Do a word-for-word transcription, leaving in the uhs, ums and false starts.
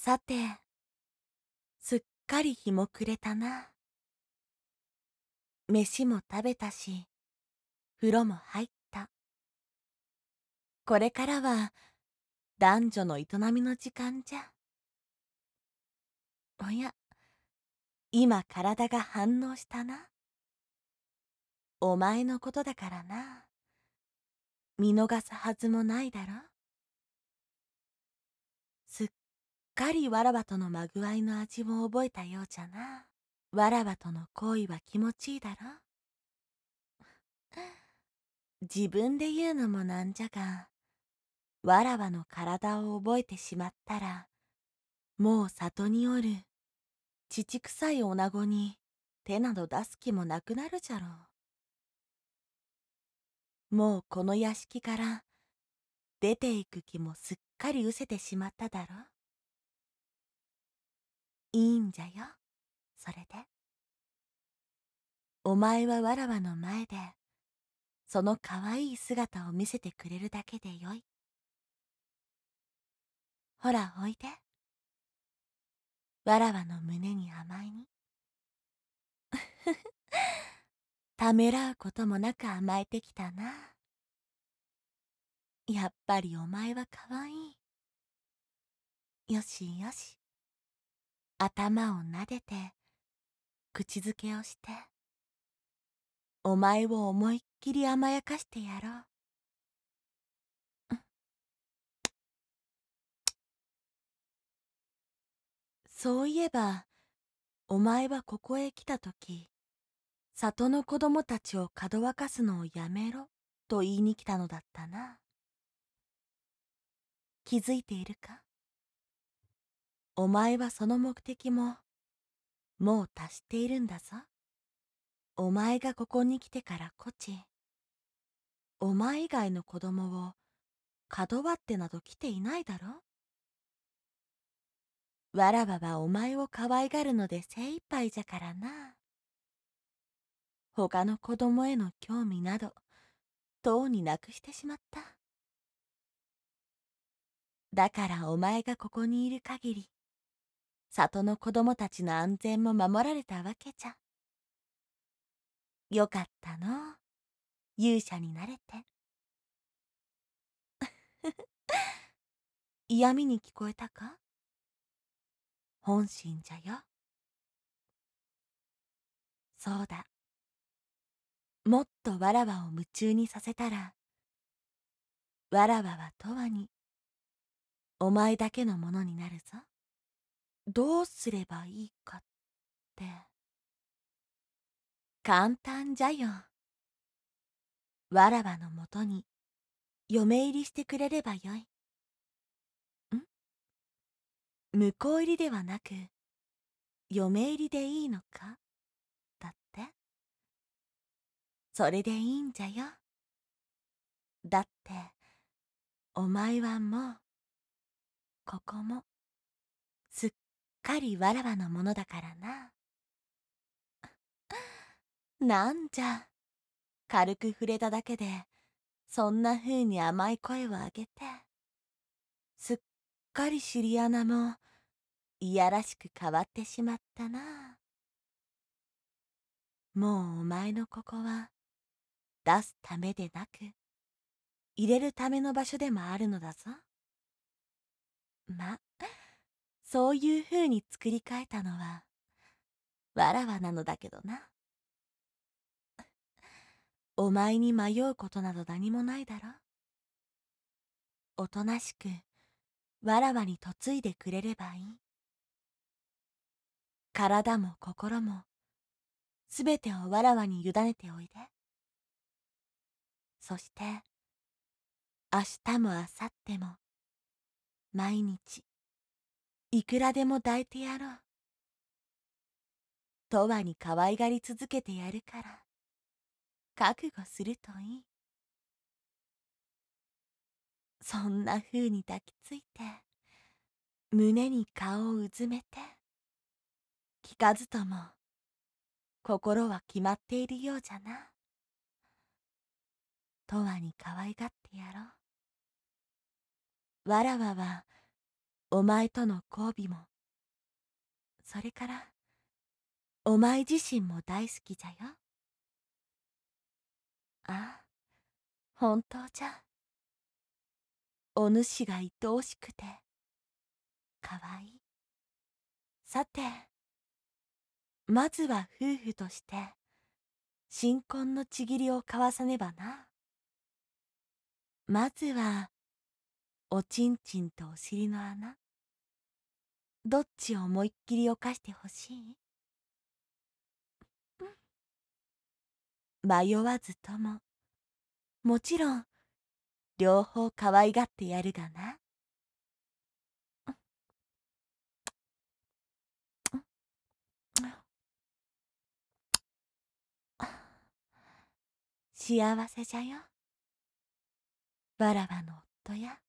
さて、すっかり日も暮れたな。飯も食べたし、風呂も入った。これからは男女の営みの時間じゃ。おや、今体が反応したな。お前のことだからな。見逃すはずもないだろ。すっかりわらわとのまぐわいの味を覚えたようじゃな。わらわとの行為は気持ちいいだろ。自分で言うのもなんじゃが、わらわの体を覚えてしまったら、もう里におる乳臭い女子に手など出す気もなくなるじゃろう。もうこの屋敷から出ていく気もすっかり失せてしまっただろう。いいんじゃよ、それで。お前はわらわの前で、そのかわいい姿を見せてくれるだけでよい。ほらおいで。わらわの胸に甘いに。ためらうこともなく甘えてきたな。やっぱりお前はかわいい。よしよし。頭をなでて、口づけをして、お前を思いっきり甘やかしてやろう。そういえば、お前はここへ来たとき、里の子供たちをかどわかすのをやめろと言いに来たのだったな。気づいているか？お前はその目的も、もう達しているんだぞ。お前がここに来てからこち、お前以外の子供をかどわってなど来ていないだろ。わらわはお前を可愛がるので精一杯じゃからな。他の子供への興味など、とうになくしてしまった。だからお前がここにいる限り、里の子供たちの安全も守られたわけじゃ。よかったの、勇者になれて。嫌味に聞こえたか？本心じゃよ。そうだ。もっとわらわを夢中にさせたら、わらわはとわに、お前だけのものになるぞ。どうすればいいかって、簡単じゃよ。わらわのもとに、嫁入りしてくれればよい。ん？婿入りではなく、嫁入りでいいのか？だって。それでいいんじゃよ。だって、お前はもう、ここも、すっかりわらわのものだからな。なんじゃ、軽く触れただけで、そんな風に甘い声を上げて、すっかり尻穴も、いやらしく変わってしまったな。もうお前のここは、出すためでなく、入れるための場所でもあるのだぞ。ま、そういう風に作り変えたのは、わらわなのだけどな。お前に迷うことなど何もないだろ。おとなしく、わらわに嫁いでくれればいい。体も心も、すべてをわらわに委ねておいで。そして、明日も明後日も、毎日、いくらでも抱いてやろう。とわに可愛がり続けてやるから、覚悟するといい。そんな風に抱きついて、胸に顔をうずめて、聞かずとも、心は決まっているようじゃな。とわに可愛がってやろう。わらわは、 お前との交尾も、それからお前自身も大好きじゃよ。ああ、本当じゃ。お主が愛おしくてかわいい。さて、まずは夫婦として新婚のちぎりを交わさねばな。まずはおちんちんとお尻の穴、どっちを思いっきり犯してほしい？迷わずとも、もちろん両方可愛がってやるがな。幸せじゃよ、わらわの夫や。